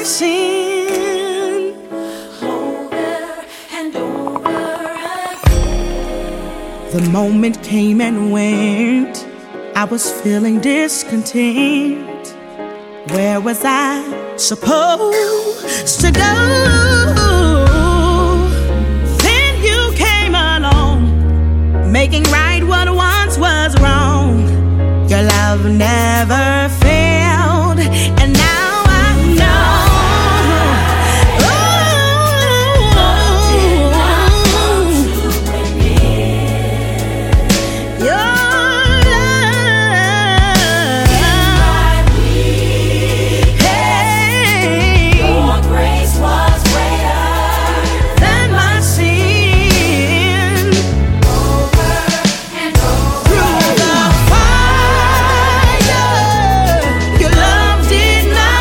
sin over and over again. The moment came and went. I was feeling discontent. Where was I supposed to go? Then you came along, making right what once was wrong. Your love never